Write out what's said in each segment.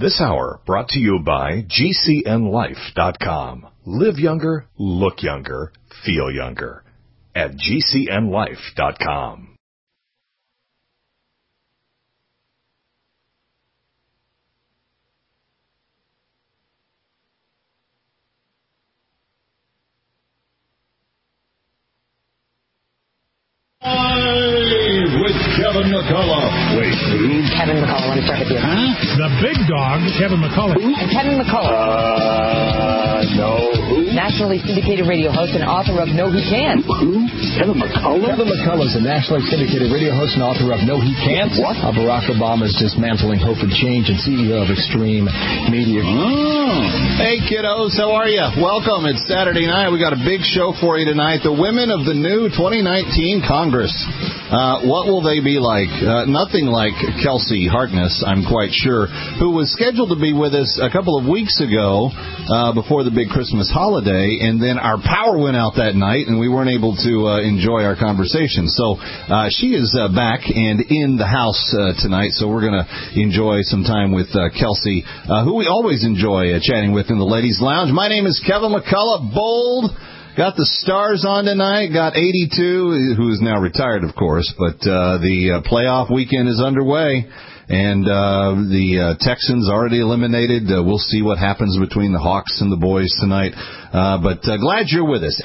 This hour brought to you by GCNLife.com. Live younger, look younger, feel younger at GCNLife.com. With Kevin McCullough. Wait, who? Kevin McCullough, let me start with you. Huh? The big dog, Kevin McCullough. And Kevin McCullough. No. Who? Nationally syndicated radio host and author of No He Can't. Who? Kevin McCullough? Kevin McCullough is a nationally syndicated radio host and author of No He Can't. What? Barack Obama's dismantling hope and change and CEO of Extreme Media. Oh. Hey, kiddos, how are you? Welcome. It's Saturday night. We got a big show for you tonight. The women of the new 2019 Congress. What will they be like? Nothing like Kelsey Harkness, I'm quite sure, who was scheduled to be with us a couple of weeks ago before the big Christmas holiday, and then our power went out that night, and we weren't able to enjoy our conversation. So she is back and in the house tonight, so we're going to enjoy some time with Kelsey, who we always enjoy chatting with in the Ladies' Lounge. My name is Kevin McCullough, bold. Got the Stars on tonight. Got 82, who is now retired, of course. But the playoff weekend is underway, and the Texans already eliminated. We'll see what happens between the Hawks and the boys tonight. But glad you're with us.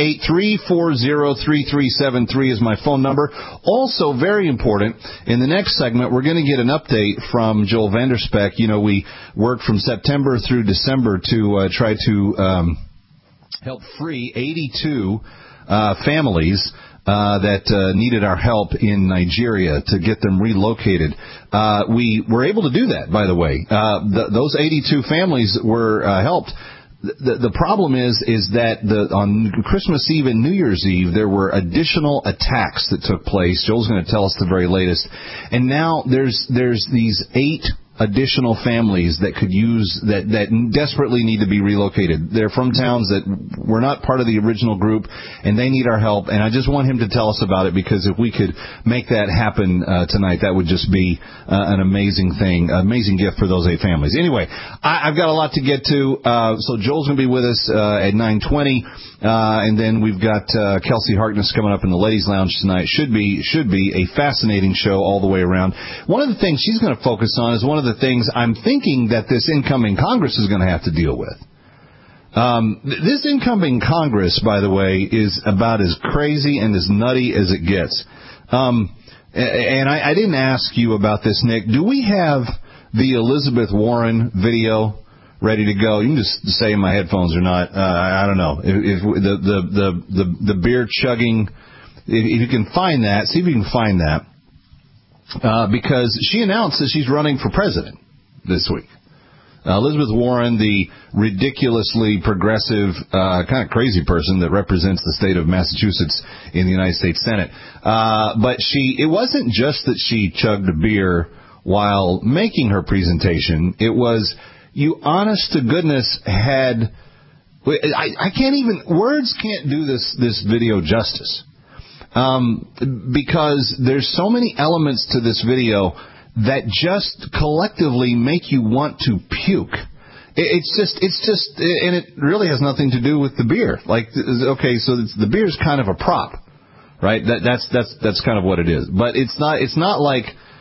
888-340-3373 is my phone number. Also, very important, in the next segment, we're going to get an update from Joel Vanderspek. You know, we worked from September through December to try to help free 82 families that needed our help in Nigeria to get them relocated. We were able to do that, by the way. Those 82 families were helped. The problem is that on Christmas Eve and New Year's Eve, there were additional attacks that took place. Joel's going to tell us the very latest. And now there's these 8 additional families that could use that desperately need to be relocated. They're from towns that were not part of the original group, and they need our help. And I just want him to tell us about it, because if we could make that happen tonight, that would just be an amazing thing, amazing gift for those 8 families. Anyway, I've got a lot to get to. So Joel's going to be with us at 9:20, and then we've got Kelsey Harkness coming up in the Ladies' Lounge tonight. Should be a fascinating show all the way around. One of the things she's going to focus on is one of the things I'm thinking that this incoming Congress is going to have to deal with. This incoming Congress, by the way, is about as crazy and as nutty as it gets. And I didn't ask you about this, Nick. Do we have the Elizabeth Warren video ready to go? You can just say in my headphones or not. I don't know. If the beer chugging, if you can find that, see if you can find that. Because she announced that she's running for president this week. Elizabeth Warren, the ridiculously progressive, kind of crazy person that represents the state of Massachusetts in the United States Senate. But it wasn't just that she chugged a beer while making her presentation. It was, you honest to goodness had, I can't even, words can't do this video justice. Because there's so many elements to this video that just collectively make you want to puke. It's just, and it really has nothing to do with the beer. Like, okay, so the beer is kind of a prop, right? That's kind of what it is. But it's not like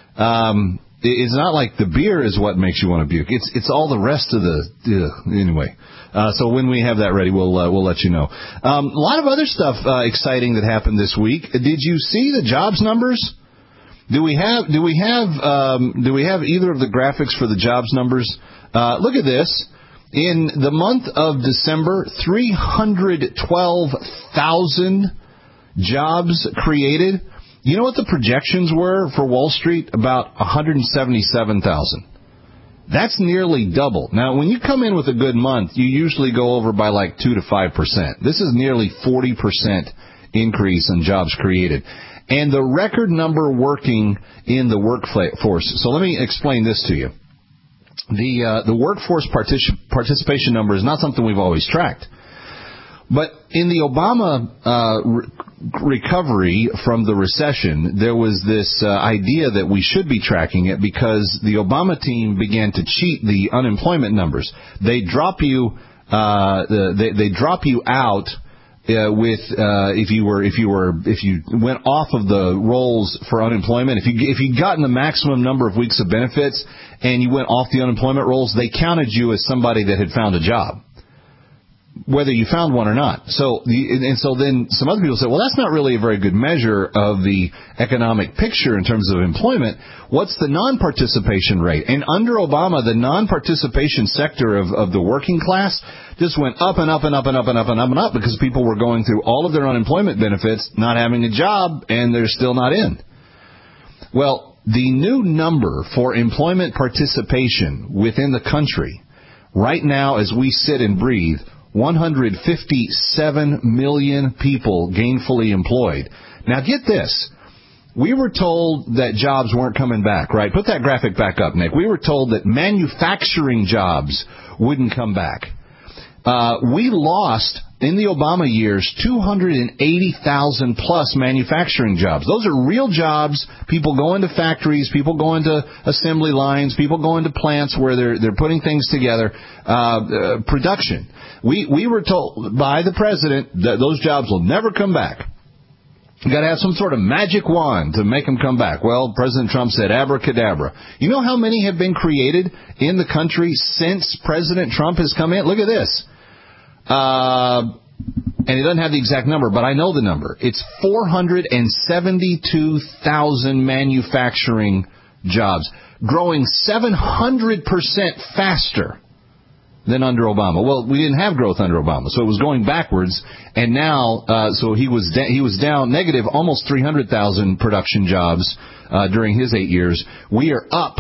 the beer is what makes you want to puke. It's all the rest of anyway. So when we have that ready, we'll let you know. A lot of other stuff exciting that happened this week. Did you see the jobs numbers? Do we have either of the graphics for the jobs numbers? Look at this. In the month of December, 312,000 jobs created. You know what the projections were for Wall Street? About 177,000. That's nearly double. Now, when you come in with a good month, you usually go over by like 2 to 5%. This is nearly 40% increase in jobs created. And the record number working in the workforce. So let me explain this to you. The workforce participation number is not something we've always tracked. But in the Obama recovery from the recession, there was this idea that we should be tracking it because the Obama team began to cheat the unemployment numbers. They drop you they drop you out with if you went off of the rolls for unemployment. If you'd gotten the maximum number of weeks of benefits and you went off the unemployment rolls, they counted you as somebody that had found a job, whether you found one or not. So then some other people said, well, that's not really a very good measure of the economic picture in terms of employment. What's the non-participation rate? And under Obama, the non-participation sector of the working class just went up and up and up and up and up and up and up because people were going through all of their unemployment benefits, not having a job, and they're still not in. Well, the new number for employment participation within the country right now as we sit and breathe, 157 million people gainfully employed. Now get this. We were told that jobs weren't coming back, right? Put that graphic back up, Nick. We were told that manufacturing jobs wouldn't come back. We lost, in the Obama years, 280,000 plus manufacturing jobs. Those are real jobs. People go into factories, people go into assembly lines, people go into plants where they're putting things together, production. We were told by the president that those jobs will never come back. You got to have some sort of magic wand to make them come back. Well, President Trump said abracadabra. You know how many have been created in the country since President Trump has come in? Look at this. And he doesn't have the exact number, but I know the number. It's 472,000 manufacturing jobs, growing 700% faster than under Obama. Well, we didn't have growth under Obama, so it was going backwards. And now, so he was down negative almost 300,000 production jobs during his 8 years. We are up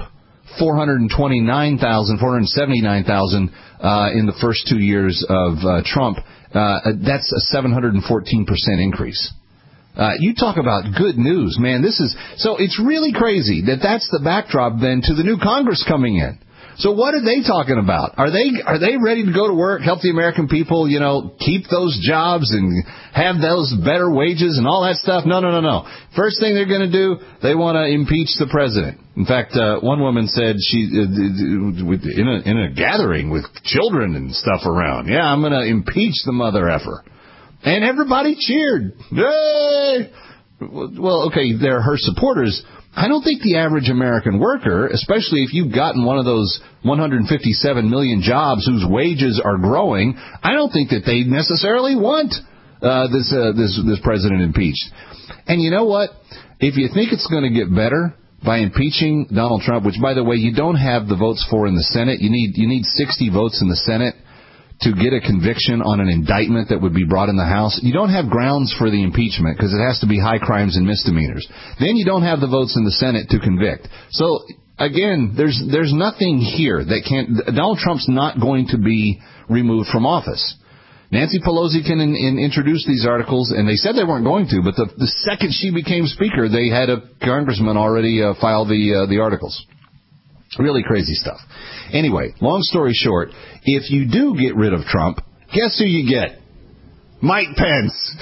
479,000 in the first 2 years of Trump. That's a 714% increase. You talk about good news, man. So it's really crazy that's the backdrop then to the new Congress coming in. So what are they talking about? Are they ready to go to work, help the American people, keep those jobs and have those better wages and all that stuff? No. First thing they're going to do, they want to impeach the president. In fact, one woman said she in a gathering with children and stuff around, yeah, I'm going to impeach the mother effer. And everybody cheered. Yay! Well, okay, they're her supporters. I don't think the average American worker, especially if you've gotten one of those 157 million jobs whose wages are growing, I don't think that they necessarily want this president impeached. And you know what? If you think it's going to get better by impeaching Donald Trump, which, by the way, you don't have the votes for in the Senate, you need 60 votes in the Senate to get a conviction on an indictment that would be brought in the House. You don't have grounds for the impeachment because it has to be high crimes and misdemeanors. Then you don't have the votes in the Senate to convict. So, again, there's nothing here that Donald Trump's not going to be removed from office. Nancy Pelosi can introduce these articles, and they said they weren't going to, but the second she became Speaker, they had a congressman already file the articles. Really crazy stuff. Anyway, long story short, if you do get rid of Trump, guess who you get? Mike Pence.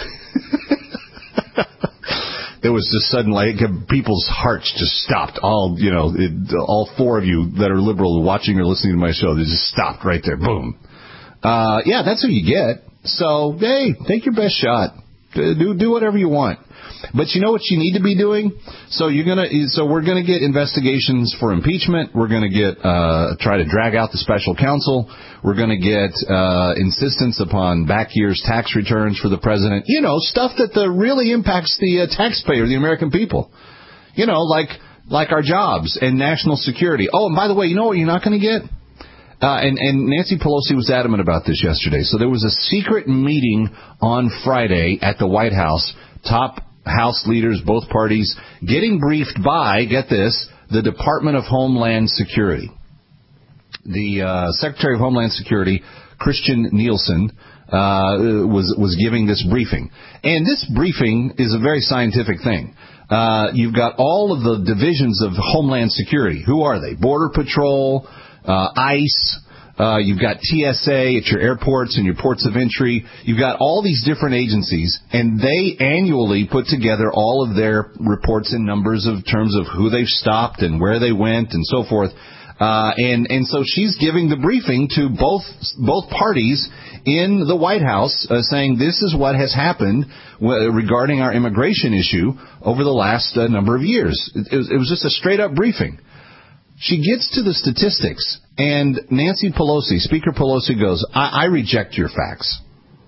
It was just sudden, like, people's hearts just stopped. All four of you that are liberal watching or listening to my show, they just stopped right there. Boom. Yeah, that's who you get. So, hey, take your best shot. Do whatever you want. But you know what you need to be doing? So we're gonna get investigations for impeachment. We're gonna get try to drag out the special counsel. We're gonna get insistence upon back year's tax returns for the president. Stuff that really impacts the taxpayer, the American people. Like our jobs and national security. Oh, and by the way, you know what you're not gonna get? And Nancy Pelosi was adamant about this yesterday. So there was a secret meeting on Friday at the White House. Top House leaders, both parties, getting briefed by, get this, the Department of Homeland Security. The Secretary of Homeland Security, Christian Nielsen, was giving this briefing. And this briefing is a very scientific thing. You've got all of the divisions of Homeland Security. Who are they? Border Patrol, ICE, You've got TSA at your airports and your ports of entry. You've got all these different agencies, and they annually put together all of their reports and numbers of terms of who they've stopped and where they went and so forth. And so she's giving the briefing to both parties in the White House, saying this is what has happened regarding our immigration issue over the last number of years. It was just a straight-up briefing. She gets to the statistics, and Nancy Pelosi, Speaker Pelosi, goes, I reject your facts.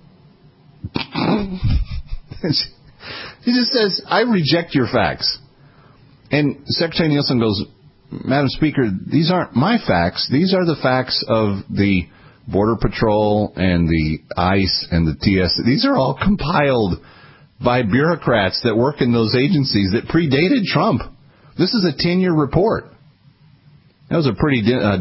She just says, I reject your facts. And Secretary Nielsen goes, Madam Speaker, these aren't my facts. These are the facts of the Border Patrol and the ICE and the TS. These are all compiled by bureaucrats that work in those agencies that predated Trump. This is a 10-year report. That was a pretty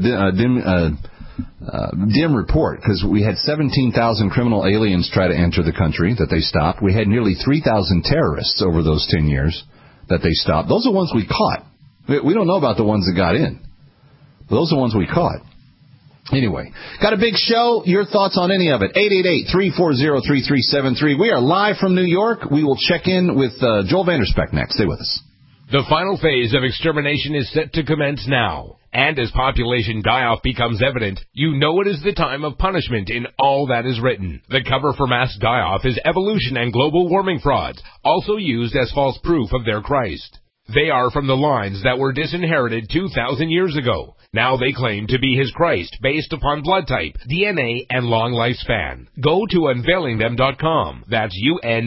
dim report, because we had 17,000 criminal aliens try to enter the country that they stopped. We had nearly 3,000 terrorists over those 10 years that they stopped. Those are the ones we caught. We don't know about the ones that got in. But those are the ones we caught. Anyway, got a big show. Your thoughts on any of it? 888-340-3373. We are live from New York. We will check in with Joel Vanderspeck next. Stay with us. The final phase of extermination is set to commence now. And as population die-off becomes evident, you know it is the time of punishment in all that is written. The cover for mass die-off is evolution and global warming frauds, also used as false proof of their Christ. They are from the lines that were disinherited 2,000 years ago. Now they claim to be his Christ based upon blood type, DNA, and long lifespan. Go to unveilingthem.com. That's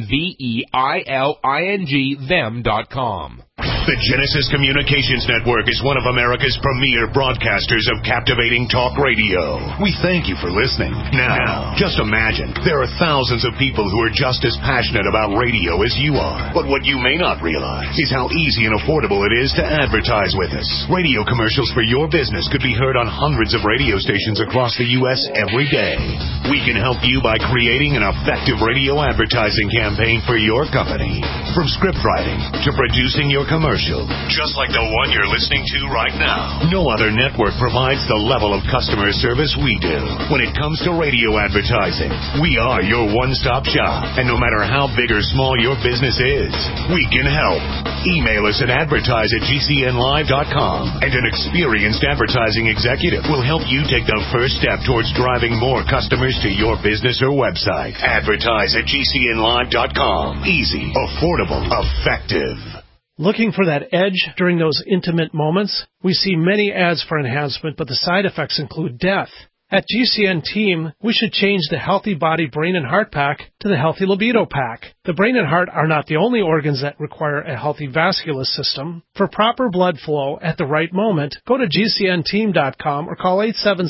UNVEILING them.com. The Genesis Communications Network is one of America's premier broadcasters of captivating talk radio. We thank you for listening. Now, just imagine, there are thousands of people who are just as passionate about radio as you are. But what you may not realize is how easy and affordable it is to advertise with us. Radio commercials for your business could be heard on hundreds of radio stations across the U.S. every day. We can help you by creating an effective radio advertising campaign for your company. From script writing to producing your commercial, just like the one you're listening to right now. No other network provides the level of customer service we do. When it comes to radio advertising, we are your one-stop shop. And no matter how big or small your business is, we can help. Email us at advertise@gcnlive.com, and an experienced advertising executive will help you take the first step towards driving more customers to your business or website. Advertise@gcnlive.com. Easy, affordable, effective. Looking for that edge during those intimate moments? We see many ads for enhancement, but the side effects include death. At GCN Team, we should change the Healthy Body, Brain, and Heart Pack to the Healthy Libido Pack. The brain and heart are not the only organs that require a healthy vascular system. For proper blood flow at the right moment, go to GCNteam.com or call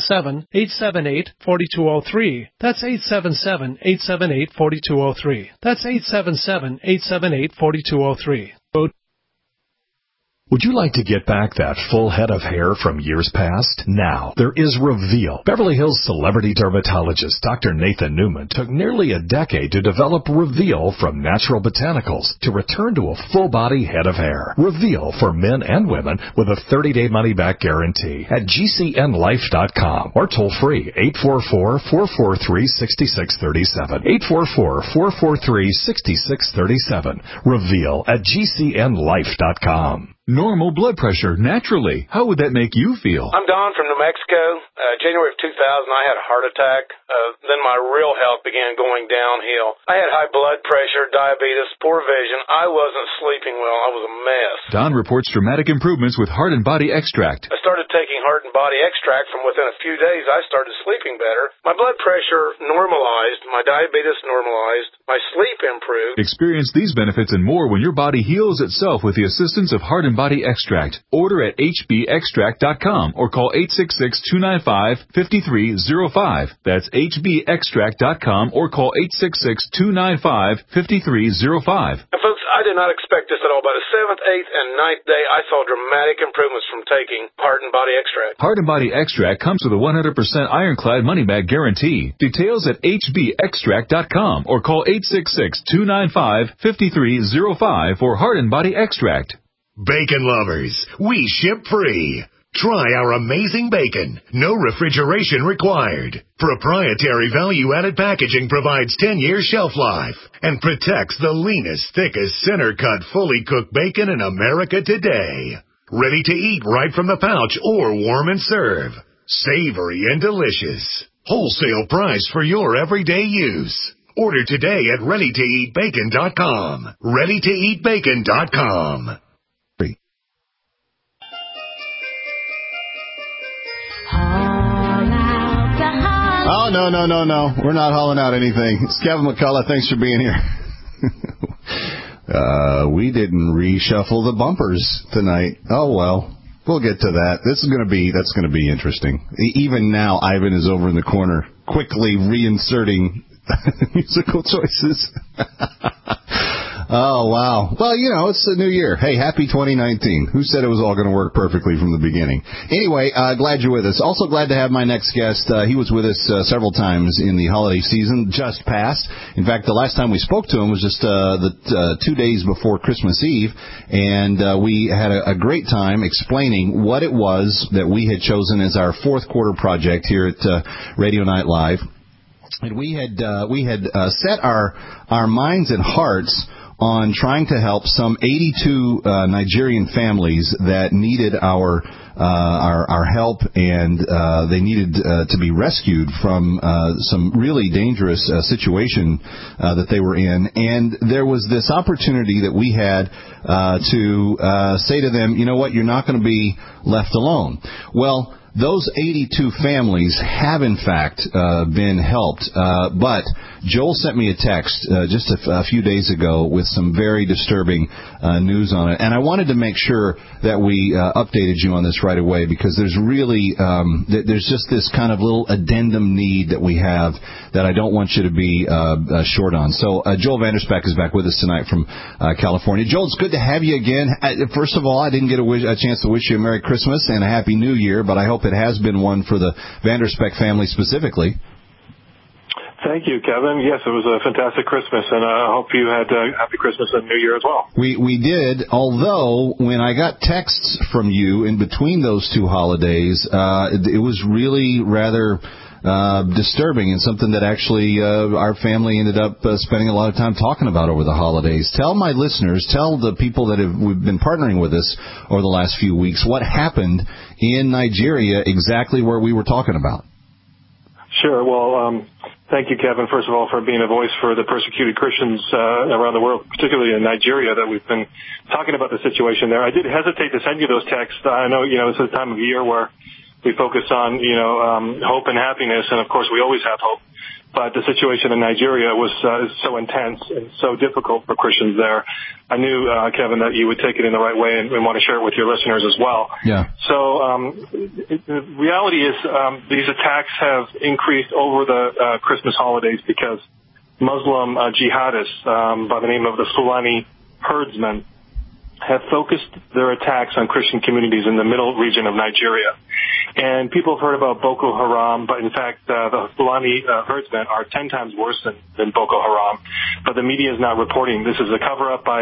877-878-4203. That's 877-878-4203. That's 877-878-4203. Would you like to get back that full head of hair from years past? Now, there is Reveal. Beverly Hills celebrity dermatologist Dr. Nathan Newman took nearly a decade to develop Reveal from natural botanicals to return to a full-body head of hair. Reveal for men and women with a 30-day money-back guarantee at GCNlife.com or toll free 844-443-6637. 844-443-6637. Reveal at GCNlife.com. Normal blood pressure, naturally. How would that make you feel? I'm Don from New Mexico. January of 2000, I had a heart attack. Then my real health began going downhill. I had high blood pressure, diabetes, poor vision. I wasn't sleeping well. I was a mess. Don reports dramatic improvements with Heart and Body Extract. I started taking Heart and Body Extract. From within a few days, I started sleeping better. My blood pressure normalized. My diabetes normalized. My sleep improved. Experience these benefits and more when your body heals itself with the assistance of Heart and Body Extract. Order at hbextract.com or call 866-295-5305. That's hbextract.com or call 866-295-5305. And folks, I did not expect this at all. By the 7th, 8th, and 9th day, I saw dramatic improvements from taking Heart and Body Extract. Heart and Body Extract comes with a 100% ironclad money-back guarantee. Details at hbextract.com or call 866-295-5305 for Heart and Body Extract. Bacon lovers, we ship free. Try our amazing bacon. No refrigeration required. Proprietary value-added packaging provides 10-year shelf life and protects the leanest, thickest, center-cut, fully cooked bacon in America today. Ready to eat right from the pouch or warm and serve. Savory and delicious. Wholesale price for your everyday use. Order today at ReadyToEatBacon.com. ReadyToEatBacon.com. Oh, no. We're not hauling out anything. It's Kevin McCullough. Thanks for being here. We didn't reshuffle the bumpers tonight. Oh, well. We'll get to that. That's going to be interesting. Even now, Ivan is over in the corner, quickly reinserting musical choices. Oh, wow. Well, it's the new year. Hey, happy 2019. Who said it was all going to work perfectly from the beginning? Anyway, glad you're with us. Also glad to have my next guest. He was with us several times in the holiday season just passed. In fact, the last time we spoke to him was just 2 days before Christmas Eve, and we had a great time explaining what it was that we had chosen as our fourth quarter project here at Radio Night Live. And we had set our minds and hearts on trying to help some 82 Nigerian families that needed our help, and they needed to be rescued from some really dangerous situation that they were in. And there was this opportunity that we had to say to them, you know what, you're not going to be left alone. Well, those 82 families have, in fact, been helped, but Joel sent me a text just a few days ago with some very disturbing news on it, and I wanted to make sure that we updated you on this right away, because there's really there's just this kind of little addendum need that we have that I don't want you to be short on. So Joel Vanderspeck is back with us tonight from California. Joel, it's good to have you again. First of all, I didn't get a chance to wish you a Merry Christmas and a Happy New Year, but I hope it has been one for the Vanderspeck family specifically. Thank you, Kevin. Yes, it was a fantastic Christmas, and I hope you had a happy Christmas and New Year as well. We did, although when I got texts from you in between those two holidays, it was really rather disturbing, and something that actually our family ended up spending a lot of time talking about over the holidays. Tell my listeners, tell the people that we've been partnering with us over the last few weeks, what happened in Nigeria, exactly where we were talking about. Sure. Well, thank you, Kevin, first of all, for being a voice for the persecuted Christians around the world, particularly in Nigeria, that we've been talking about the situation there. I did hesitate to send you those texts. I know, it's a time of year where we focus on, hope and happiness, and of course we always have hope. But the situation in Nigeria was so intense and so difficult for Christians there. I knew, Kevin, that you would take it in the right way and want to share it with your listeners as well. Yeah. So the reality is these attacks have increased over the Christmas holidays because Muslim jihadists by the name of the Fulani herdsmen have focused their attacks on Christian communities in the middle region of Nigeria. And people have heard about Boko Haram, but in fact, the Fulani herdsmen are 10 times worse than Boko Haram. But the media is not reporting. This is a cover-up by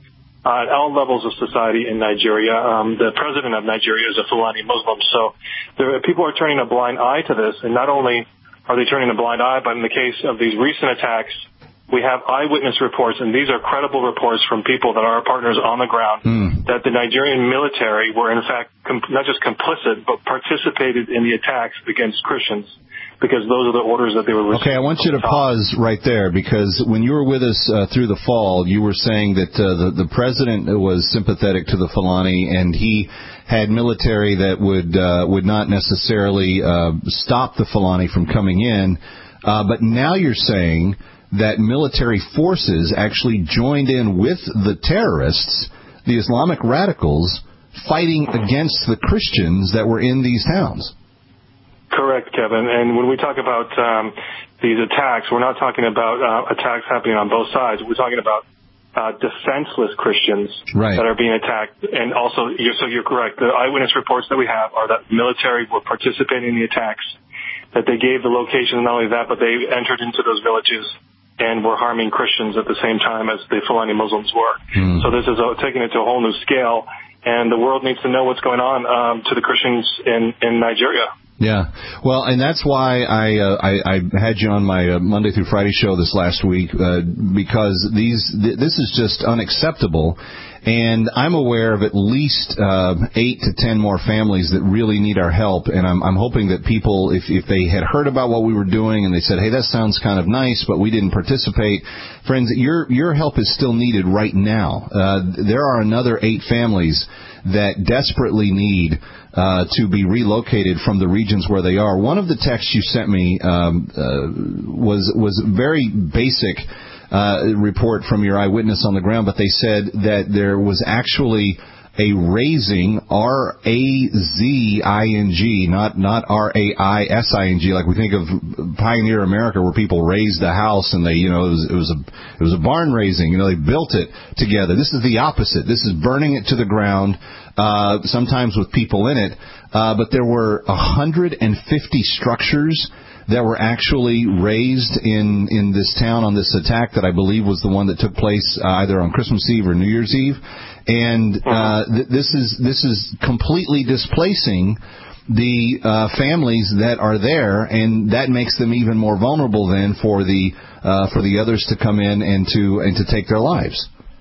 at all levels of society in Nigeria. The president of Nigeria is a Fulani Muslim. So people are turning a blind eye to this. And not only are they turning a blind eye, but in the case of these recent attacks, we have eyewitness reports, and these are credible reports from people that are our partners on the ground, that the Nigerian military were, in fact, not just complicit, but participated in the attacks against Christians, because those are the orders that they were receiving. Okay, I want you to pause right there, because when you were with us through the fall, you were saying that the president was sympathetic to the Fulani, and he had military that would not necessarily stop the Fulani from coming in. But now you're saying that military forces actually joined in with the terrorists, the Islamic radicals, fighting against the Christians that were in these towns. Correct, Kevin. And when we talk about these attacks, we're not talking about attacks happening on both sides. We're talking about defenseless Christians that are being attacked. And also, you're correct. The eyewitness reports that we have are that military were participating in the attacks, that they gave the location, not only that, but they entered into those villages and were harming Christians at the same time as the Fulani Muslims were. So this is taking it to a whole new scale. and the world needs to know what's going on to the Christians in Nigeria. Yeah, well, and that's why I had you on my Monday through Friday show this last week, because this is just unacceptable. And I'm aware of at least 8 to 10 more families that really need our help. And I'm hoping that people, if they had heard about what we were doing and they said, hey, that sounds kind of nice, but we didn't participate, friends, your help is still needed right now. There are another 8 families that desperately need to be relocated from the regions where they are. One of the texts you sent me was very basic report from your eyewitness on the ground, but they said that there was actually a raising, R-A-Z-I-N-G, not R-A-I-S-I-N-G, like we think of Pioneer America, where people raised a house and they, it was a barn raising. They built it together. This is the opposite. This is burning it to the ground, sometimes with people in it. But there were 150 structures that were actually raised in this town on this attack that I believe was the one that took place either on Christmas Eve or New Year's Eve. And this is completely displacing the families that are there, and that makes them even more vulnerable then for the others to come in and to take their lives.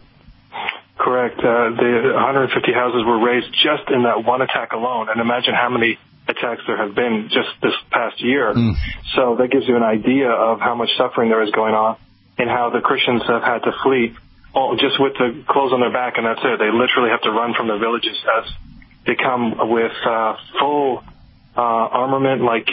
Correct. The 150 houses were raised just in that one attack alone, and imagine how many attacks there have been just this past year. So that gives you an idea of how much suffering there is going on and how the Christians have had to flee just with the clothes on their back, and that's it. They literally have to run from their villages as they come with full armament like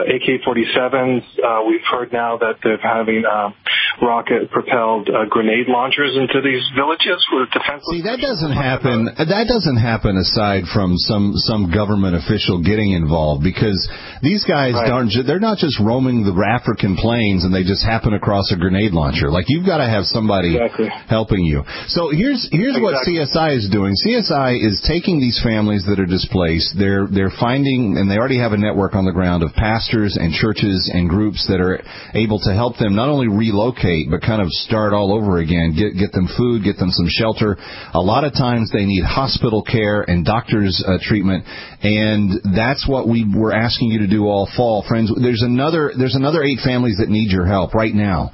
AK-47s. We've heard now that they're having rocket-propelled grenade launchers into these villages with defenseless. See, that doesn't happen. That doesn't happen aside from some government official getting involved, because these guys they're not just roaming the African plains and they just happen across a grenade launcher. Like, you've got to have somebody helping you. So here's what CSI is doing. CSI is taking these families that are displaced. They're finding, and they already have a network on the ground of pastors and churches and groups that are able to help them not only relocate but kind of start all over again, get them food, get them some shelter. A lot of times they need hospital care and doctor's treatment, and that's what we were asking you to do all fall. Friends, there's another 8 families that need your help right now.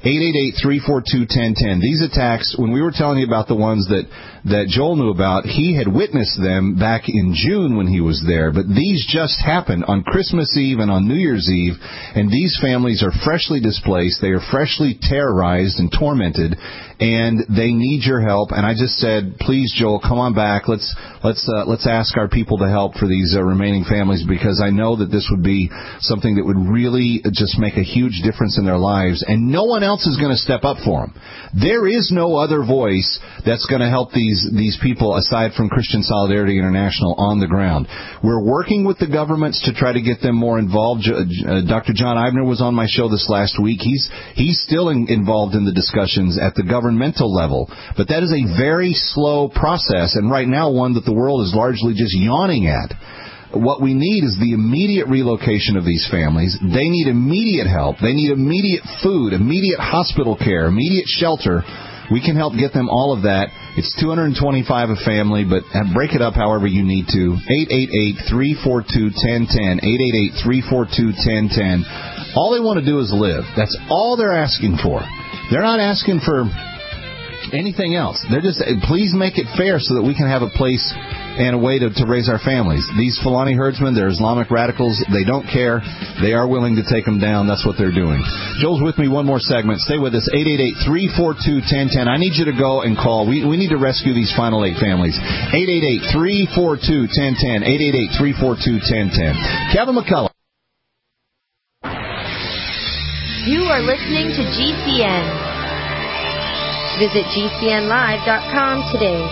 888-342-1010. These attacks, when we were telling you about the ones that Joel knew about, he had witnessed them back in June when he was there, but these just happened on Christmas Eve and on New Year's Eve, and these families are freshly displaced. They are freshly terrorized and tormented, and they need your help. And I just said, please, Joel, come on back. Let's ask our people to help for these remaining families, because I know that this would be something that would really just make a huge difference in their lives, and no one else is going to step up for them. There is no other voice that's going to help these people aside from Christian Solidarity International on the ground. We're working with the governments to try to get them more involved. Dr. John Eibner was on my show this last week. He's still involved in the discussions at the governmental level, but that is a very slow process, and right now one that the world is largely just yawning at. What we need is the immediate relocation of these families. They need immediate help. They need immediate food, immediate hospital care, immediate shelter. We can help get them all of that. It's $225 a family, but break it up however you need to. 888-342-1010. 888-342-1010. All they want to do is live. That's all they're asking for. They're not asking for anything else. They're just, please make it fair so that we can have a place and a way to raise our families. These Fulani herdsmen, they're Islamic radicals. They don't care. They are willing to take them down. That's what they're doing. Joel's with me one more segment. Stay with us. 888-342-1010. I need you to go and call. We need to rescue these final 8 families. 888-342-1010. 888-342-1010. Kevin McCullough. You are listening to GCN. Visit GCNlive.com today.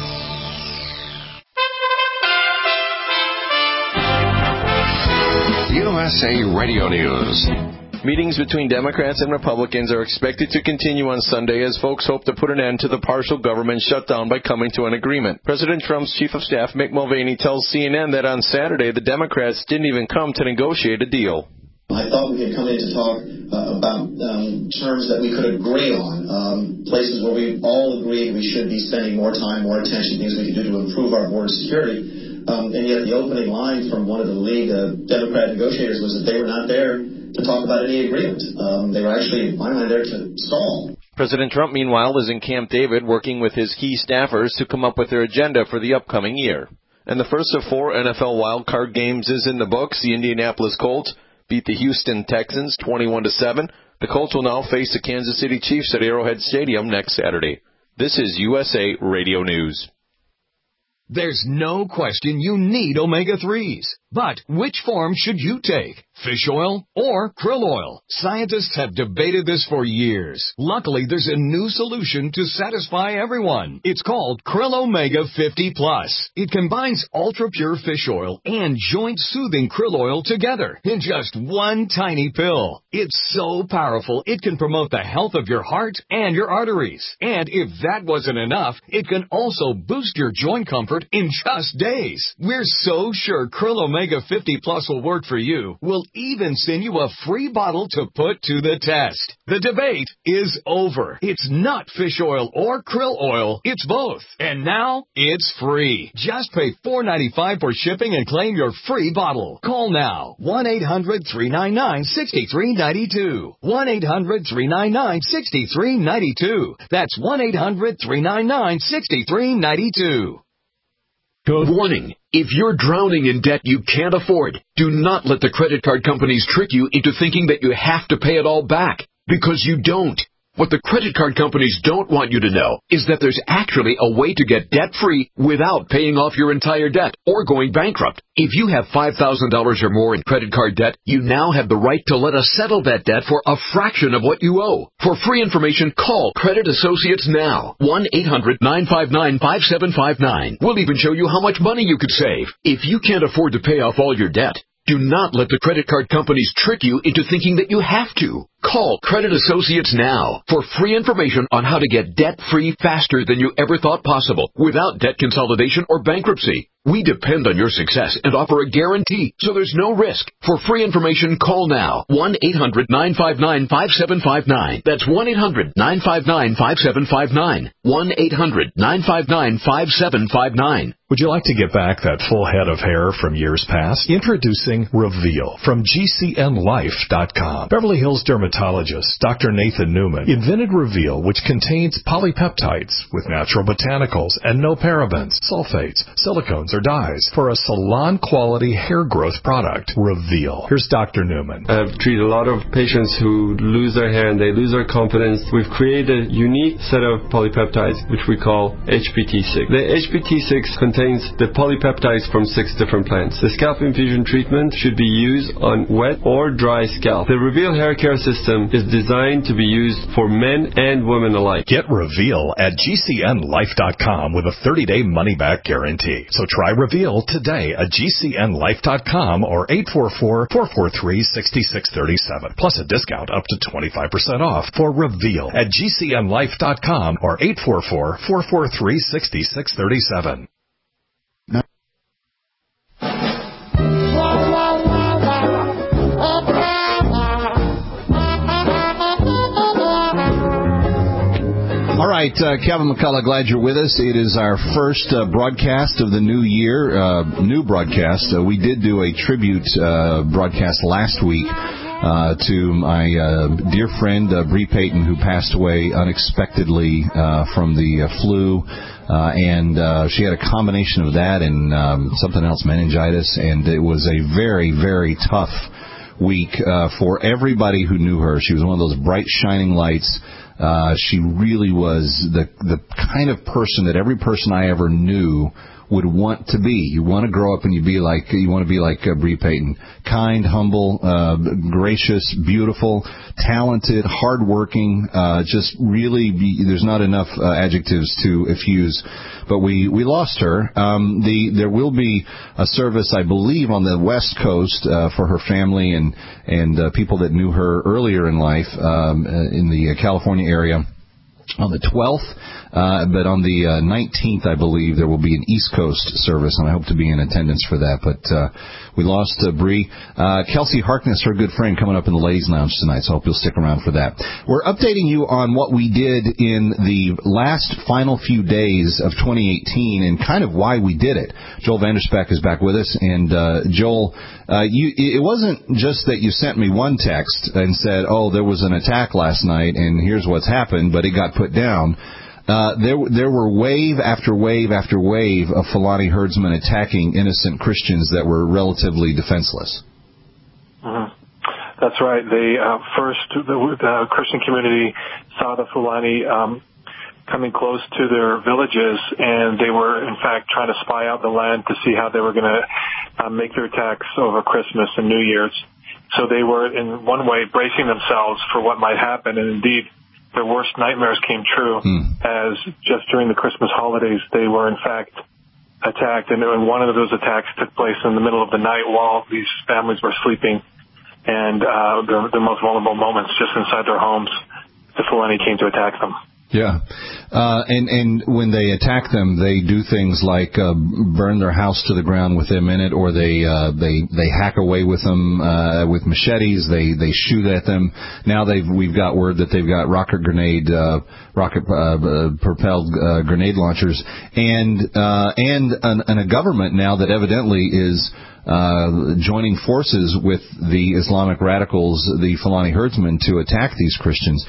USA Radio News. Meetings between Democrats and Republicans are expected to continue on Sunday as folks hope to put an end to the partial government shutdown by coming to an agreement. President Trump's Chief of Staff, Mick Mulvaney, tells CNN that on Saturday the Democrats didn't even come to negotiate a deal. I thought we could come in to talk about terms that we could agree on, places where we all agreed we should be spending more time, more attention, things we could do to improve our border security. And yet the opening line from one of the league Democrat negotiators was that they were not there to talk about any agreement. They were actually, in my mind, there to stall. President Trump, meanwhile, is in Camp David working with his key staffers to come up with their agenda for the upcoming year. And the first of 4 NFL wildcard games is in the books. The Indianapolis Colts beat the Houston Texans 21-7. The Colts will now face the Kansas City Chiefs at Arrowhead Stadium next Saturday. This is USA Radio News. There's no question you need omega-3s. But which form should you take? Fish oil or krill oil? Scientists have debated this for years. Luckily, there's a new solution to satisfy everyone. It's called Krill Omega 50 Plus. It combines ultra-pure fish oil and joint-soothing krill oil together in just one tiny pill. It's so powerful, it can promote the health of your heart and your arteries. And if that wasn't enough, it can also boost your joint comfort in just days. We're so sure Krill Omega 50 Plus will work for you. We'll even send you a free bottle to put to the test. The debate is over. It's not fish oil or krill oil. It's both. And now it's free. Just pay $4.95 for shipping and claim your free bottle. Call now. 1-800-399-6392. 1-800-399-6392. That's 1-800-399-6392. Code warning. If you're drowning in debt you can't afford, do not let the credit card companies trick you into thinking that you have to pay it all back, because you don't. What the credit card companies don't want you to know is that there's actually a way to get debt-free without paying off your entire debt or going bankrupt. If you have $5,000 or more in credit card debt, you now have the right to let us settle that debt for a fraction of what you owe. For free information, call Credit Associates now. 1-800-959-5759. We'll even show you how much money you could save. If you can't afford to pay off all your debt, do not let the credit card companies trick you into thinking that you have to. Call Credit Associates now for free information on how to get debt-free faster than you ever thought possible without debt consolidation or bankruptcy. We depend on your success and offer a guarantee, so there's no risk. For free information, call now. 1-800-959-5759. That's 1-800-959-5759. 1-800-959-5759. Would you like to get back that full head of hair from years past? Introducing Reveal from GCNLife.com. Beverly Hills dermatologist Dr. Nathan Newman invented Reveal, which contains polypeptides with natural botanicals and no parabens, sulfates, silicones, or dyes for a salon-quality hair growth product. Reveal. Here's Dr. Newman. I've treated a lot of patients who lose their hair and they lose their confidence. We've created a unique set of polypeptides, which we call HPT6. The HPT6 contains the polypeptides from 6 different plants. The scalp infusion treatment should be used on wet or dry scalp. The Reveal hair care system is designed to be used for men and women alike. Get Reveal at GCNLife.com with a 30-day money-back guarantee. So try Reveal today at GCNLife.com or 844-443-6637. Plus a discount up to 25% off for Reveal at GCNLife.com or 844-443-6637. All right, Kevin McCullough, glad you're with us. It is our first broadcast of the new year, new broadcast. We did do a tribute broadcast last week to my dear friend Bree Payton, who passed away unexpectedly from the flu. And she had a combination of that and something else, meningitis, and it was a very, very tough week for everybody who knew her. She was one of those bright, shining lights. She really was the kind of person that every person I ever knew would want to be. You want to grow up and you want to be like Bree Payton. Kind, humble, gracious, beautiful, talented, hardworking, just really there's not enough adjectives to effuse. But we lost her. There will be a service, I believe, on the West Coast for her family and people that knew her earlier in life in the California area. on the 12th, but on the 19th, I believe, there will be an East Coast service, and I hope to be in attendance for that. But we lost Bree. Kelsey Harkness, her good friend, coming up in the Ladies' Lounge tonight, so I hope you'll stick around for that. We're updating you on what we did in the last final few days of 2018 and kind of why we did it. Joel Vanderspeck is back with us, and Joel, it wasn't just that you sent me one text and said, oh, there was an attack last night, and here's what's happened, but it got put down. There were wave after wave after wave of Fulani herdsmen attacking innocent Christians that were relatively defenseless. Mm-hmm. That's right. They first, the Christian community saw the Fulani coming close to their villages, and they were, in fact, trying to spy out the land to see how they were going to make their attacks over Christmas and New Year's. So they were, in one way, bracing themselves for what might happen, and indeed, their worst nightmares came true, as just during the Christmas holidays, they were, in fact, attacked, and one of those attacks took place in the middle of the night while these families were sleeping, and the most vulnerable moments just inside their homes, the Fulani came to attack them. Yeah. And when they attack them, they do things like burn their house to the ground with them in it, or they hack away with them with machetes. They shoot at them. Now we've got word that they've got rocket propelled grenade launchers, and a government now that evidently is joining forces with the Islamic radicals, the Fulani herdsmen, to attack these Christians.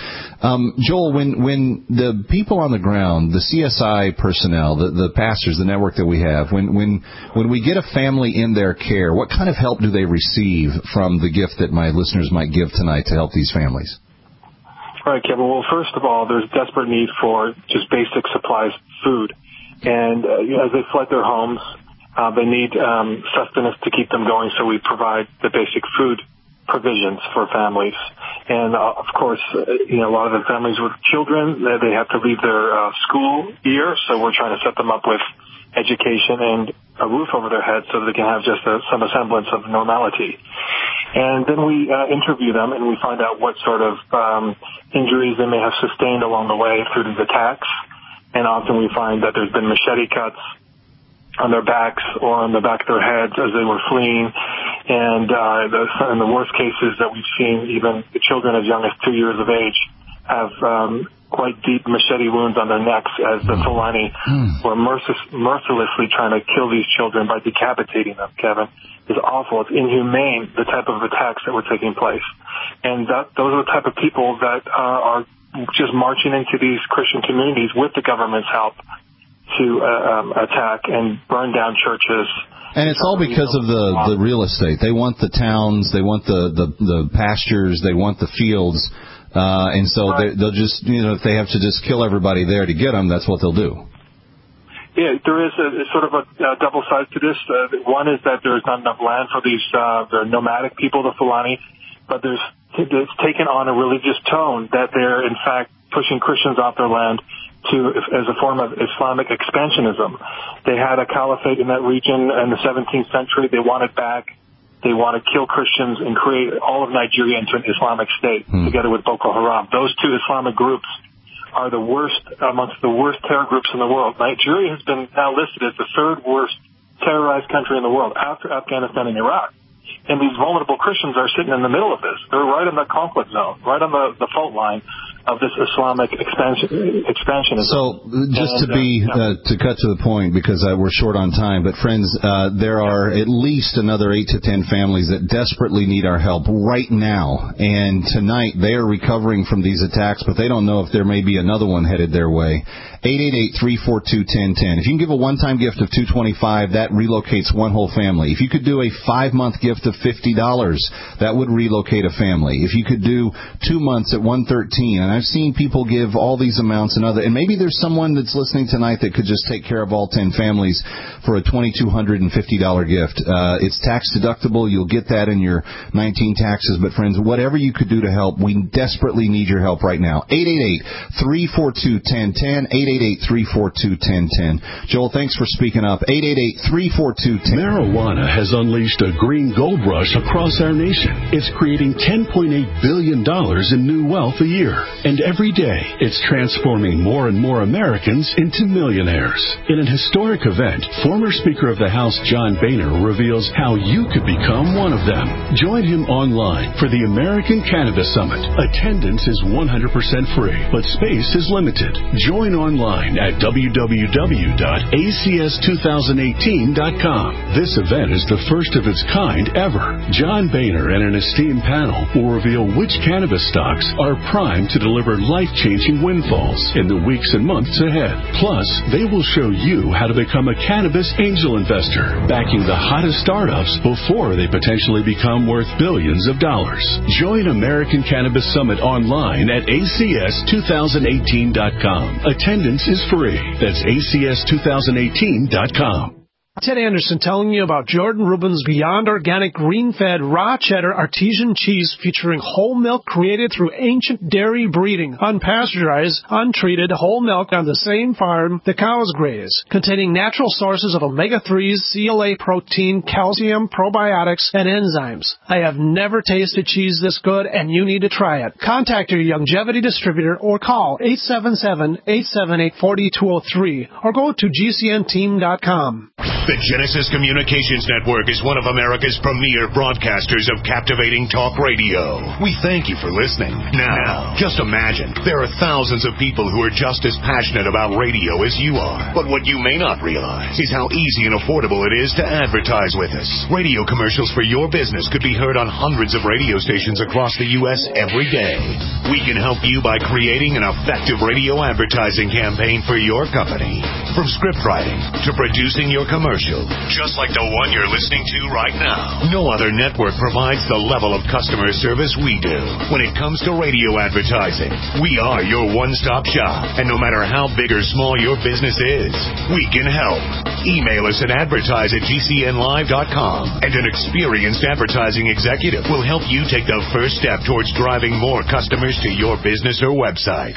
Joel, when the people on the ground, the CSI personnel, the pastors, the network that we have, when we get a family in their care, what kind of help do they receive from the gift that my listeners might give tonight to help these families? All right, Kevin. Well, first of all, there's desperate need for just basic supplies, food. And as they fled their homes, they need sustenance to keep them going, so we provide the basic food provisions for families. And, of course, a lot of the families with children, they have to leave their school year, so we're trying to set them up with education and a roof over their heads so that they can have just some semblance of normality. And then we interview them, and we find out what sort of injuries they may have sustained along the way through these attacks. And often we find that there's been machete cuts on their backs or on the back of their heads as they were fleeing. And in the worst cases that we've seen, even the children as young as 2 years of age have quite deep machete wounds on their necks as the Fulani were mercilessly trying to kill these children by decapitating them, Kevin. It's awful. It's inhumane, the type of attacks that were taking place. And those are the type of people that are just marching into these Christian communities with the government's help to attack and burn down churches. And it's all because of the real estate. They want the towns, they want the pastures, they want the fields, and so they'll just, if they have to just kill everybody there to get them, that's what they'll do. Yeah, there is a sort of a double side to this. One is that there's not enough land for these they're nomadic people, the Fulani, but it's taken on a religious tone that they're in fact pushing Christians off their land as a form of Islamic expansionism. They had a caliphate in that region in the 17th century. They want it back. They want to kill Christians and create all of Nigeria into an Islamic state, together with Boko Haram. Those two Islamic groups are the worst, amongst the worst terror groups in the world. Nigeria has been now listed as the third worst terrorized country in the world after Afghanistan and Iraq. And these vulnerable Christians are sitting in the middle of this. They're right in the conflict zone, right on the fault line of this Islamic expansionism. So, just to cut to the point, because we're short on time, but friends, there are at least another 8 to 10 families that desperately need our help right now. And tonight, they are recovering from these attacks, but they don't know if there may be another one headed their way. 888-342-1010. If you can give a one-time gift of $225, that relocates one whole family. If you could do a 5-month gift of $50, that would relocate a family. If you could do 2 months at $113, and I've seen people give all these amounts and maybe there's someone that's listening tonight that could just take care of all 10 families for a $2,250 gift. It's tax deductible. You'll get that in your 19 taxes. But friends, whatever you could do to help, we desperately need your help right now. 888-342-1010. 888-342-1010. Joel, thanks for speaking up. 888-342-1010. Marijuana has unleashed a green gold rush across our nation. It's creating $10.8 billion in new wealth a year. And every day, it's transforming more and more Americans into millionaires. In an historic event, former Speaker of the House John Boehner reveals how you could become one of them. Join him online for the American Cannabis Summit. Attendance is 100% free, but space is limited. Join online at www.acs2018.com. This event is the first of its kind ever. John Boehner and an esteemed panel will reveal which cannabis stocks are primed to deliver life-changing windfalls in the weeks and months ahead. Plus, they will show you how to become a cannabis angel investor, backing the hottest startups before they potentially become worth billions of dollars. Join American Cannabis Summit online at acs2018.com. Attendance is free. That's acs2018.com. Ted Anderson telling you about Jordan Rubin's Beyond Organic Green-Fed Raw Cheddar Artesian Cheese featuring whole milk created through ancient dairy breeding, unpasteurized, untreated whole milk on the same farm the cows graze, containing natural sources of omega-3s, CLA protein, calcium, probiotics, and enzymes. I have never tasted cheese this good, and you need to try it. Contact your Youngevity distributor or call 877-878-4203 or go to gcnteam.com. The Genesis Communications Network is one of America's premier broadcasters of captivating talk radio. We thank you for listening. Now, just imagine, there are thousands of people who are just as passionate about radio as you are. But what you may not realize is how easy and affordable it is to advertise with us. Radio commercials for your business could be heard on hundreds of radio stations across the U.S. every day. We can help you by creating an effective radio advertising campaign for your company. From script writing to producing your commercial, just like the one you're listening to right now. No other network provides the level of customer service we do. When it comes to radio advertising, we are your one-stop shop. And no matter how big or small your business is, we can help. Email us at advertise@gcnlive.com, and an experienced advertising executive will help you take the first step towards driving more customers to your business or website.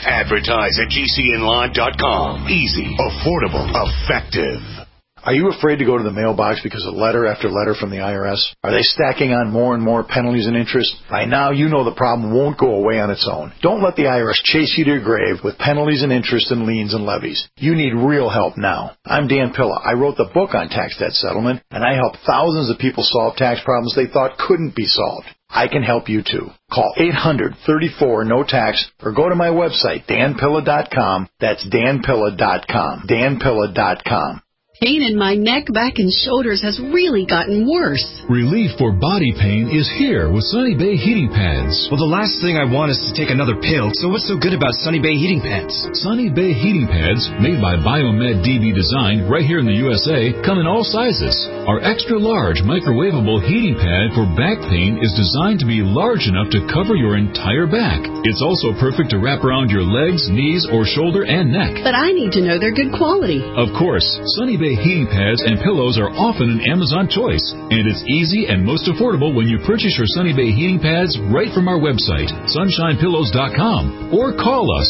Advertise@gcnlive.com. Easy, affordable, effective. Are you afraid to go to the mailbox because of letter after letter from the IRS? Are they stacking on more and more penalties and interest? By now, you know the problem won't go away on its own. Don't let the IRS chase you to your grave with penalties and interest and liens and levies. You need real help now. I'm Dan Pilla. I wrote the book on tax debt settlement, and I help thousands of people solve tax problems they thought couldn't be solved. I can help you too. Call 800-34-NO-TAX or go to my website, danpilla.com. That's danpilla.com. danpilla.com. Pain in my neck, back, and shoulders has really gotten worse. Relief for body pain is here with Sunny Bay Heating Pads. Well, the last thing I want is to take another pill, so what's so good about Sunny Bay Heating Pads? Sunny Bay Heating Pads, made by Biomed DB Design right here in the USA, come in all sizes. Our extra-large microwavable heating pad for back pain is designed to be large enough to cover your entire back. It's also perfect to wrap around your legs, knees, or shoulder and neck. But I need to know they're good quality. Of course, Sunny Bay heating pads and pillows are often an Amazon choice, and it's easy and most affordable when you purchase your Sunny Bay heating pads right from our website, sunshinepillows.com, or call us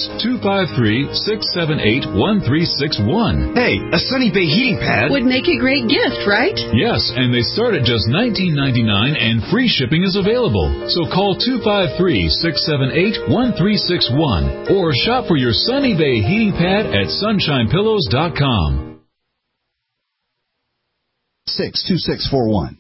253-678-1361. Hey, a Sunny Bay heating pad would make a great gift, right? Yes, and they start at just $19.99 and free shipping is available. So call 253-678-1361 or shop for your Sunny Bay heating pad at sunshinepillows.com. 62641.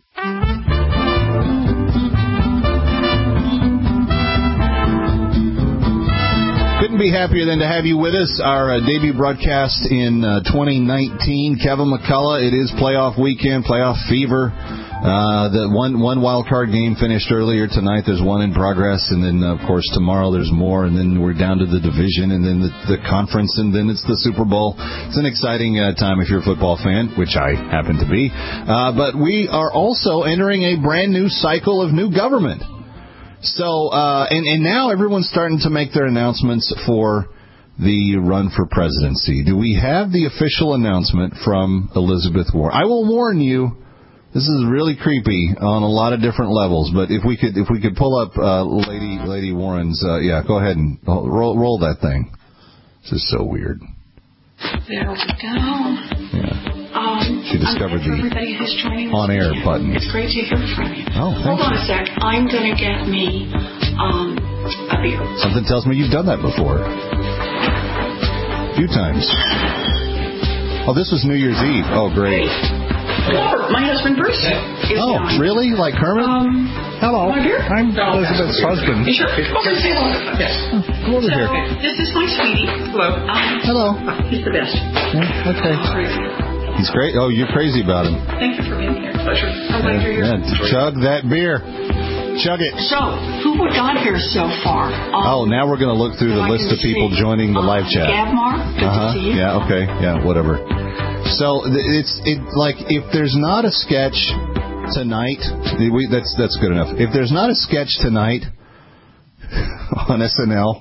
Couldn't be happier than to have you with us. Our debut broadcast in 2019. Kevin McCullough. It is playoff weekend, playoff fever. The one wild card game finished earlier tonight. There's one in progress, and then of course tomorrow there's more, and then we're down to the division, and then the conference, and then it's the Super Bowl. It's an exciting time if you're a football fan, which I happen to be. But we are also entering a brand new cycle of new government. So and now everyone's starting to make their announcements for the run for presidency. Do we have the official announcement from Elizabeth Warren? I will warn you. This is really creepy on a lot of different levels, but if we could pull up Lady Warren's, go ahead and roll that thing. This is so weird. There we go. Yeah. She discovered the on-air button. It's great to hear from you. Oh, Hold on a sec. I'm going to get me a beer. Something tells me you've done that before. A few times. Oh, this was New Year's Eve. Oh, great. Robert, my husband Bruce. Oh, really? Like Herman? Hello. I'm Elizabeth's husband. You sure? Okay, say hello. Yes. Come over here. This is my sweetie. Hello. Hello. He's the best. Yeah, okay. He's great. Oh, you're crazy about him. Thank you for being here. Pleasure. I'm glad you're here. Yeah, chug that beer. Chug it. So, who we got here so far? Now we're going to look through the list of people joining the live chat. Gavmar. Good to see you. Yeah, okay. Yeah, whatever. So, it's like, if there's not a sketch tonight, that's good enough. If there's not a sketch tonight on SNL,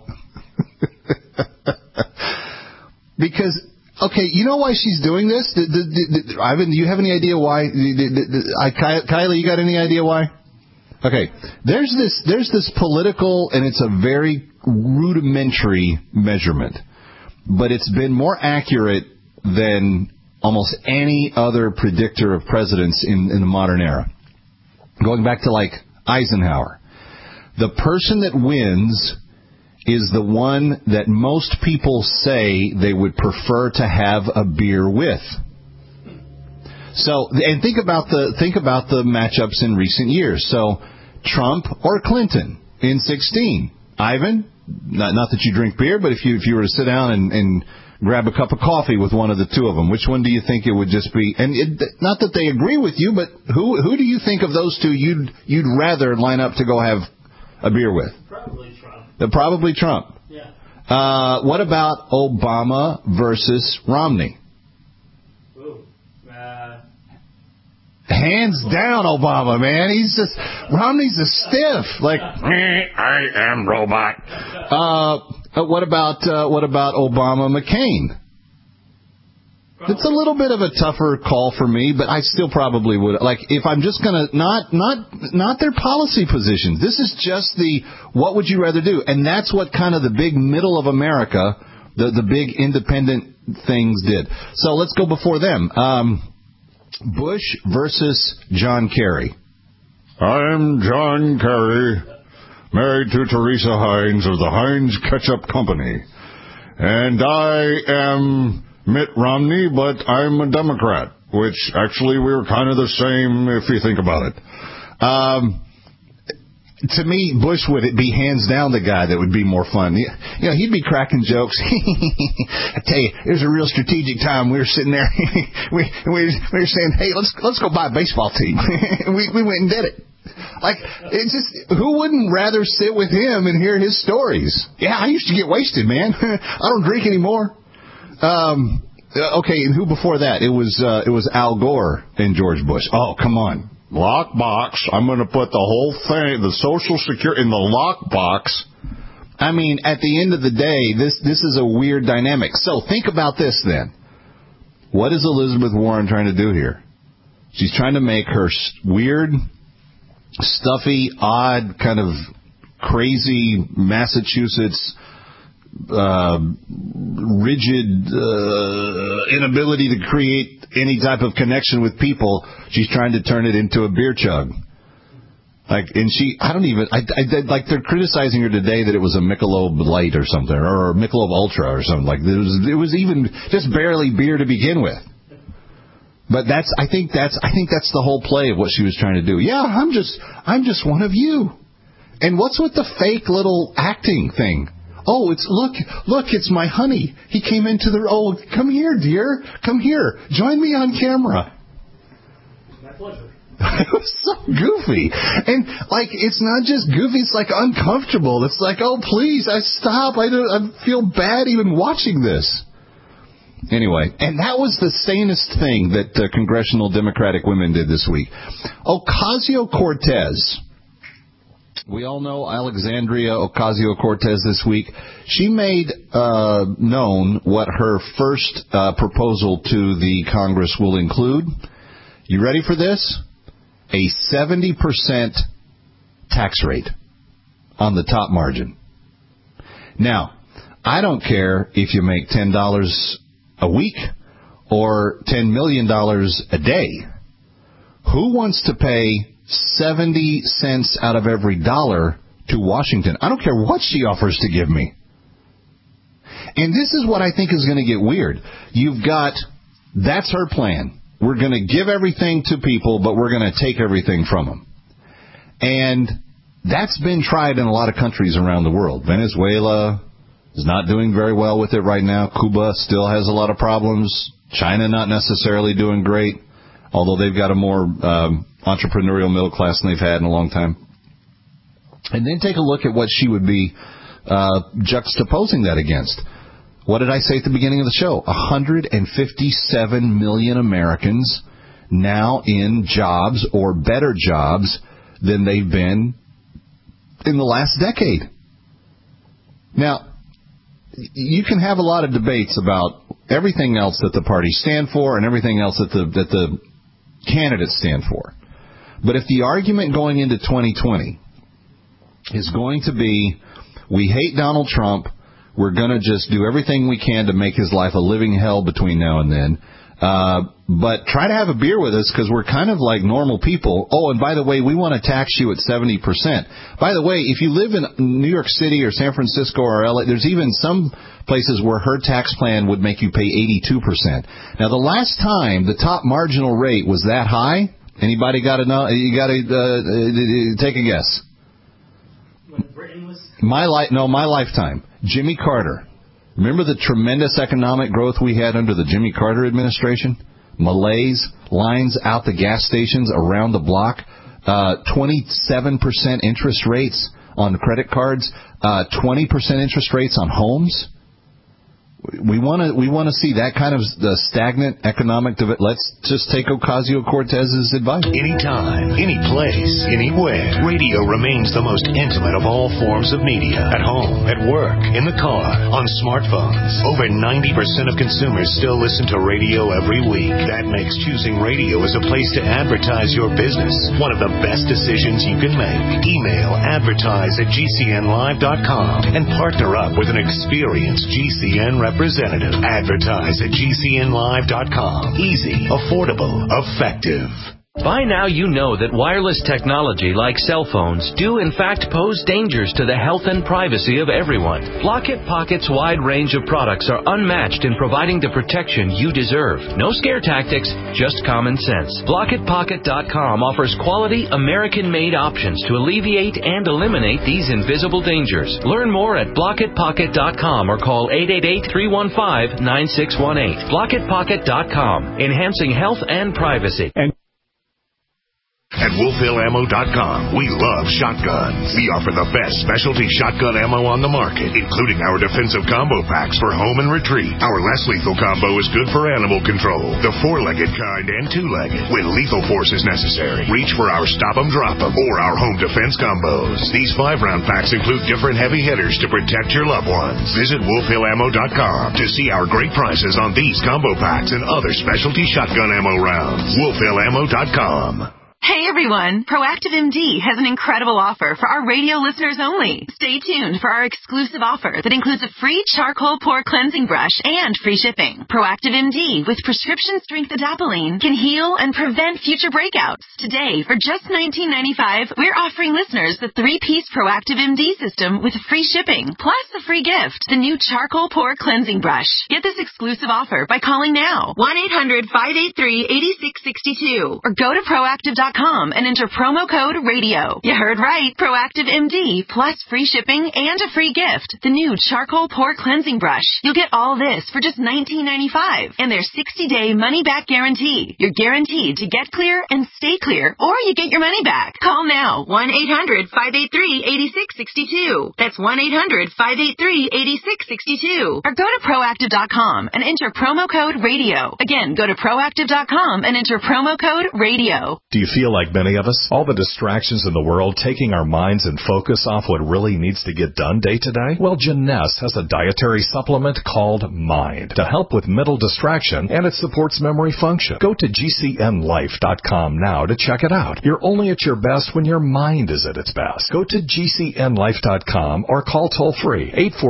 because, okay, you know why she's doing this? Ivan, do you have any idea why? Kylie, you got any idea why? Okay, there's this political, and it's a very rudimentary measurement, but it's been more accurate than almost any other predictor of presidents in the modern era. Going back to like Eisenhower. The person that wins is the one that most people say they would prefer to have a beer with. So, and think about the matchups in recent years. So, Trump or Clinton in 2016. Ivan, not that you drink beer, but if you were to sit down and grab a cup of coffee with one of the two of them, which one do you think it would just be? And not that they agree with you, but who do you think of those two you'd rather line up to go have a beer with? Probably Trump. Probably Trump. Yeah. What about Obama versus Romney? Hands down, Obama, man. Romney's a stiff. Like, I am robot. What about Obama McCain? It's a little bit of a tougher call for me, but I still probably would. Like, if I'm just gonna not their policy positions. This is just what would you rather do? And that's what kind of the big middle of America, the big independent things did. So let's go before them. Bush versus John Kerry. I'm John Kerry, married to Teresa Heinz of the Heinz Ketchup Company. And I am Mitt Romney, but I'm a Democrat, which actually we're kind of the same if you think about it. To me, Bush would be hands down the guy that would be more fun. You know, he'd be cracking jokes. I tell you, it was a real strategic time. We were sitting there. we were saying, hey, let's go buy a baseball team. we went and did it. Like, it's just, who wouldn't rather sit with him and hear his stories? Yeah, I used to get wasted, man. I don't drink anymore. Okay, and who before that? It was Al Gore and George Bush. Oh, come on. Lockbox. I'm going to put the whole thing, the Social Security, in the lockbox. I mean, at the end of the day, this is a weird dynamic. So think about this then. What is Elizabeth Warren trying to do here? She's trying to make her weird, stuffy, odd, kind of crazy Massachusetts rigid inability to create any type of connection with people. She's trying to turn it into a beer chug. Like, and like they're criticizing her today that it was a Michelob Light or something, or a Michelob Ultra or something. Like, it was even just barely beer to begin with. But I think that's the whole play of what she was trying to do. Yeah, I'm just one of you. And what's with the fake little acting thing? Oh, look, it's my honey. He came into come here, dear. Come here. Join me on camera. My pleasure. It was so goofy. And, like, it's not just goofy, it's, like, uncomfortable. It's like, oh, please, stop. I feel bad even watching this. Anyway, and that was the sanest thing that congressional Democratic women did this week. Ocasio-Cortez. We all know Alexandria Ocasio-Cortez this week. She made known what her first proposal to the Congress will include. You ready for this? A 70% tax rate on the top margin. Now, I don't care if you make $10 a week or $10 million a day. Who wants to pay 70 cents out of every dollar to Washington. I don't care what she offers to give me. And this is what I think is going to get weird. That's her plan. We're going to give everything to people, but we're going to take everything from them. And that's been tried in a lot of countries around the world. Venezuela is not doing very well with it right now. Cuba still has a lot of problems. China not necessarily doing great, although they've got a more entrepreneurial middle class than they've had in a long time. And then take a look at what she would be juxtaposing that against. What did I say at the beginning of the show? 157 million Americans now in jobs or better jobs than they've been in the last decade. Now, you can have a lot of debates about everything else that the parties stand for and everything else that the candidates stand for. But if the argument going into 2020 is going to be, we hate Donald Trump, we're going to just do everything we can to make his life a living hell between now and then, but try to have a beer with us because we're kind of like normal people. Oh, and by the way, we want to tax you at 70%. By the way, if you live in New York City or San Francisco or LA, there's even some places where her tax plan would make you pay 82%. Now, the last time the top marginal rate was that high, anybody got to know? You got to take a guess. My lifetime. Jimmy Carter. Remember the tremendous economic growth we had under the Jimmy Carter administration? Malaise, lines out the gas stations around the block, 27% interest rates on credit cards, 20% interest rates on homes. We want to see that kind of stagnant economic development. Let's just take Ocasio-Cortez's advice. Anytime, any place, anywhere, radio remains the most intimate of all forms of media. At home, at work, in the car, on smartphones. Over 90% of consumers still listen to radio every week. That makes choosing radio as a place to advertise your business one of the best decisions you can make. Email advertise@gcnlive.com and partner up with an experienced GCN representative. Advertise at GCNlive.com. Easy, affordable, effective. By now you know that wireless technology like cell phones do in fact pose dangers to the health and privacy of everyone. Blockit Pocket's wide range of products are unmatched in providing the protection you deserve. No scare tactics, just common sense. BlockitPocket.com offers quality American-made options to alleviate and eliminate these invisible dangers. Learn more at BlockitPocket.com or call 888-315-9618. BlockitPocket.com, enhancing health and privacy. At WolfHillAmmo.com, we love shotguns. We offer the best specialty shotgun ammo on the market, including our defensive combo packs for home and retreat. Our less lethal combo is good for animal control, the 4-legged kind and 2-legged. When lethal force is necessary, reach for our Stop 'em, Drop 'em, or our home defense combos. These 5-round packs include different heavy hitters to protect your loved ones. Visit WolfHillAmmo.com to see our great prices on these combo packs and other specialty shotgun ammo rounds. WolfHillAmmo.com. Hey everyone, Proactive MD has an incredible offer for our radio listeners only. Stay tuned for our exclusive offer that includes a free charcoal pore cleansing brush and free shipping. Proactive MD with prescription strength adapalene can heal and prevent future breakouts. Today, for just $19.95, we're offering listeners the 3-piece Proactive MD system with free shipping, plus a free gift, the new charcoal pore cleansing brush. Get this exclusive offer by calling now, 1-800-583-8662, or go to Proactive.com and enter promo code RADIO. You heard right. Proactive MD plus free shipping and a free gift, the new charcoal pore cleansing brush. You'll get all this for just $19.95 and their 60-day money-back guarantee. You're guaranteed to get clear and stay clear, or you get your money back. Call now, 1-800-583-8662. That's 1-800-583-8662. Or go to Proactive.com and enter promo code RADIO. Again, go to Proactive.com and enter promo code RADIO. Do you feel like many of us? All the distractions in the world taking our minds and focus off what really needs to get done day to day? Well, Jeunesse has a dietary supplement called Mind to help with mental distraction, and it supports memory function. Go to GCNlife.com now to check it out. You're only at your best when your mind is at its best. Go to GCNlife.com or call toll-free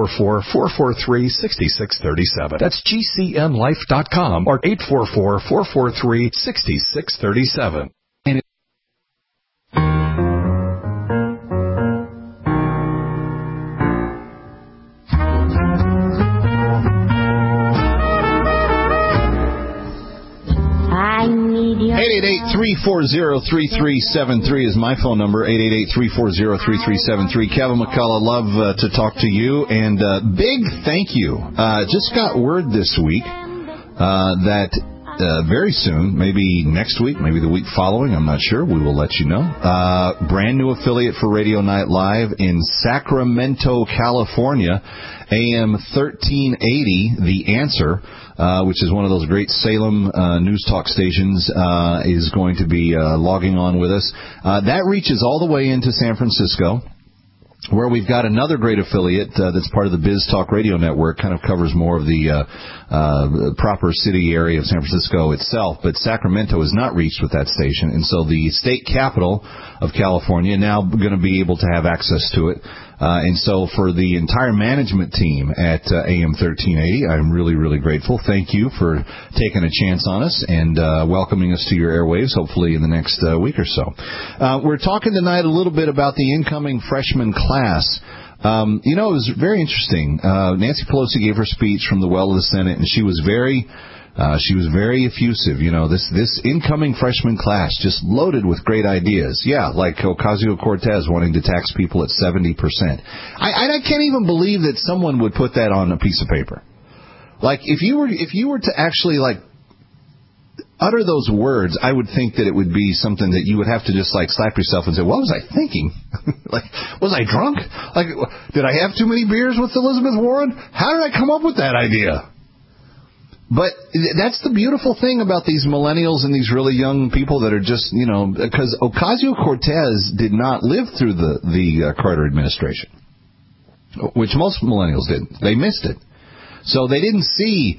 844-443-6637. That's GCNlife.com or 844-443-6637. 888-340-3373 is my phone number, 888-340-3373. Kevin McCullough, love to talk to you, and big thank you. Just got word this week that very soon, maybe next week, maybe the week following, I'm not sure, we will let you know, brand new affiliate for Radio Night Live in Sacramento, California, AM 1380, The Answer, which is one of those great Salem news talk stations, is going to be logging on with us. That reaches all the way into San Francisco, where we've got another great affiliate that's part of the Biz Talk Radio Network, kind of covers more of the proper city area of San Francisco itself, but Sacramento is not reached with that station, and so the state capital of California now going to be able to have access to it. And so for the entire management team at AM 1380, I'm really, really grateful. Thank you for taking a chance on us and welcoming us to your airwaves, hopefully in the next week or so. We're talking tonight a little bit about the incoming freshman class. It was very interesting. Nancy Pelosi gave her speech from the well of the Senate, and she was very effusive. This incoming freshman class just loaded with great ideas. Yeah, like Ocasio-Cortez wanting to tax people at 70%. I can't even believe that someone would put that on a piece of paper. Like, if you were to actually, utter those words, I would think that it would be something that you would have to just, slap yourself and say, what was I thinking? Was I drunk? Did I have too many beers with Elizabeth Warren? How did I come up with that idea? But that's the beautiful thing about these millennials and these really young people that are just, because Ocasio-Cortez did not live through the Carter administration, which most millennials didn't. They missed it. So they didn't see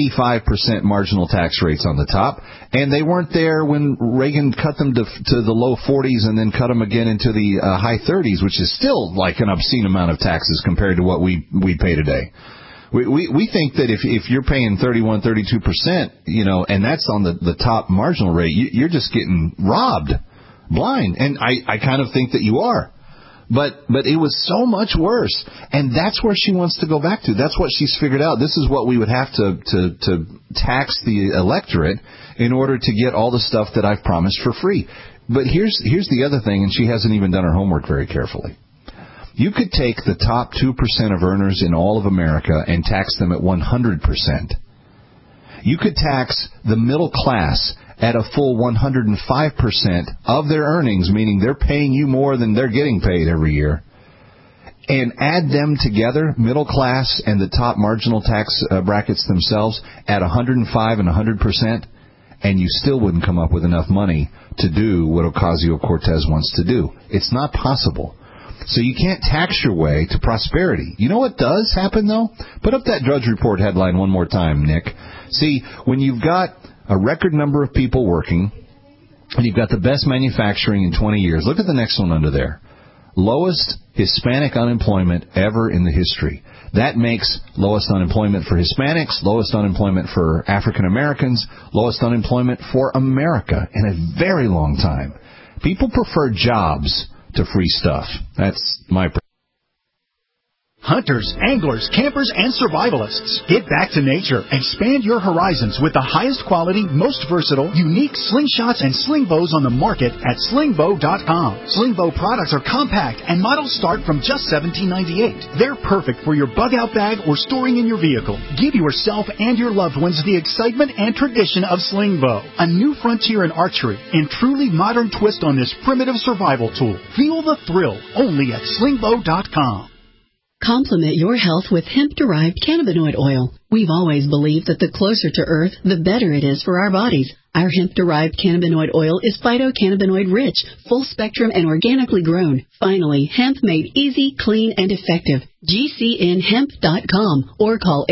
85% marginal tax rates on the top, and they weren't there when Reagan cut them to the low 40s and then cut them again into the high 30s, which is still like an obscene amount of taxes compared to what we pay today. We think that if you're paying 31, 32%, and that's on the top marginal rate, you're just getting robbed blind. And I kind of think that you are. But it was so much worse. And that's where she wants to go back to. That's what she's figured out. This is what we would have to tax the electorate in order to get all the stuff that I've promised for free. But here's the other thing, and she hasn't even done her homework very carefully. You could take the top 2% of earners in all of America and tax them at 100%. You could tax the middle class at a full 105% of their earnings, meaning they're paying you more than they're getting paid every year, and add them together, middle class and the top marginal tax brackets themselves, at 105 and 100%, and you still wouldn't come up with enough money to do what Ocasio-Cortez wants to do. It's not possible. So you can't tax your way to prosperity. You know what does happen, though? Put up that Drudge Report headline one more time, Nick. See, when you've got a record number of people working, and you've got the best manufacturing in 20 years, look at the next one under there. Lowest Hispanic unemployment ever in the history. That makes lowest unemployment for Hispanics, lowest unemployment for African Americans, lowest unemployment for America in a very long time. People prefer jobs to free stuff. That's my perspective. Hunters, anglers, campers, and survivalists. Get back to nature. Expand your horizons with the highest quality, most versatile, unique slingshots and sling bows on the market at slingbow.com. Slingbow products are compact and models start from just $17.98. They're perfect for your bug-out bag or storing in your vehicle. Give yourself and your loved ones the excitement and tradition of Slingbow, a new frontier in archery and truly modern twist on this primitive survival tool. Feel the thrill only at slingbow.com. Complement your health with hemp-derived cannabinoid oil. We've always believed that the closer to Earth, the better it is for our bodies. Our hemp-derived cannabinoid oil is phytocannabinoid-rich, full-spectrum, and organically grown. Finally, hemp made easy, clean, and effective. GCNhemp.com or call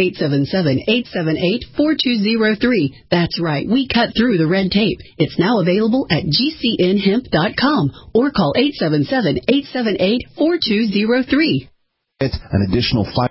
877-878-4203. That's right, we cut through the red tape. It's now available at GCNhemp.com or call 877-878-4203. An additional